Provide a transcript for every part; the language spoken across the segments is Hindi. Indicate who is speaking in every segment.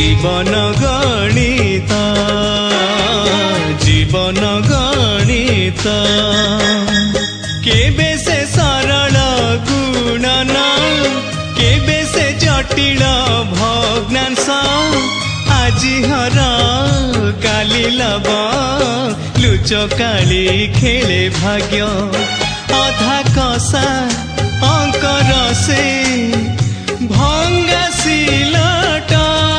Speaker 1: जीवन गणित जीवन गणित केबे से सरल गुणन केबे से जटिल भग्नांश आज हर काली लब लुचकाली खेले भाग्य अधा कषा अंकर से भंगा सिलट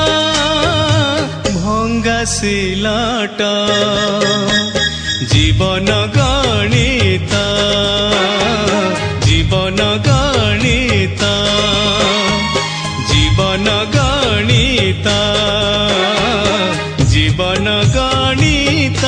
Speaker 1: जीवन गणित जीवन गणित जीवन गणित जीवन गणित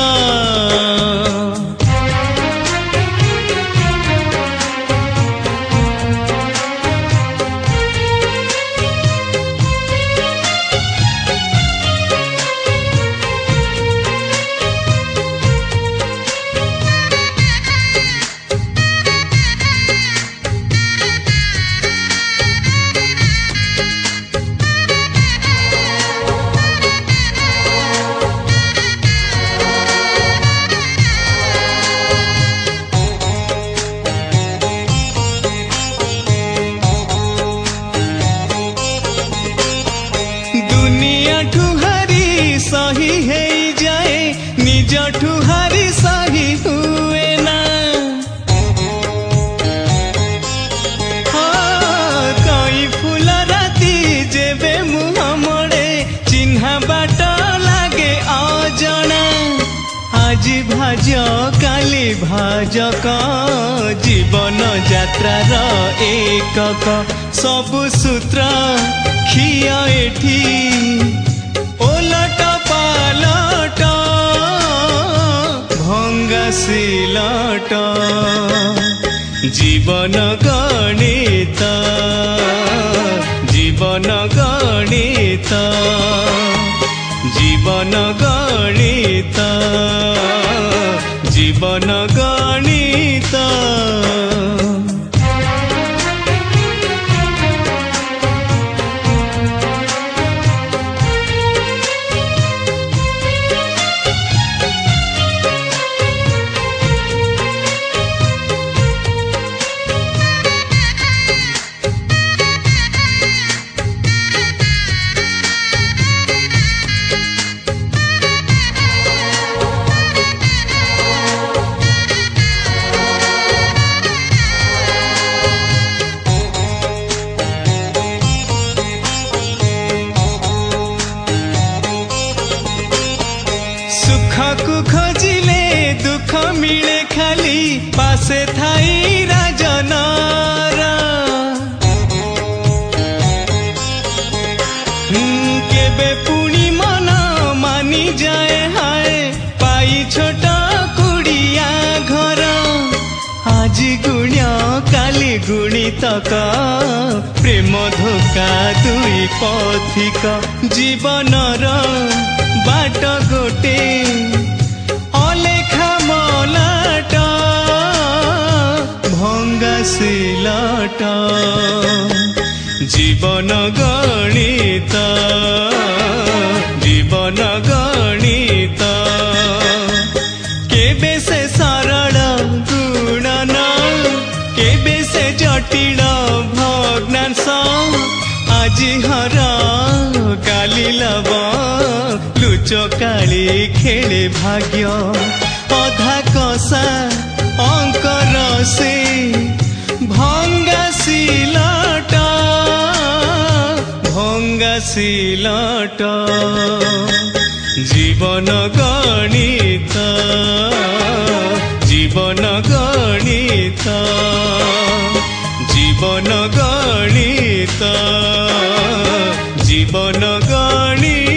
Speaker 1: सही है जाए निज ठुहारी सही हुए ना कई फूल राती जेबे मुह मोड़े चिन्हा बाट लागे अजना आज भाज काली भाजक जीवन यात्रार एकक सबु सूत्र खिय एठी ओलट पालट भंगा सिलट जीवन गणित जीवन गणित जीवन गणित जीवन गणित खोजिले दुख मिले खाली पासे थाई राजनर केबे पुणी मन मानी जाए हाय पाई छोट कुड़िया घर आज गुण्य काली गुणितक प्रेम धोका दुई पथिक जीवनर बाट गोटे अलेखा मलाट भंगा सिलट जीवन गणित जीवन गणित केबे से सरल गुणन केबे से जटिल भग्नांश आज हर काली लब लुचकाली खेले भाग्य अधा कषा अंकर से भंगा सिलट जीवन गणित जीवन गणित जीवन गणित जीवन गणित।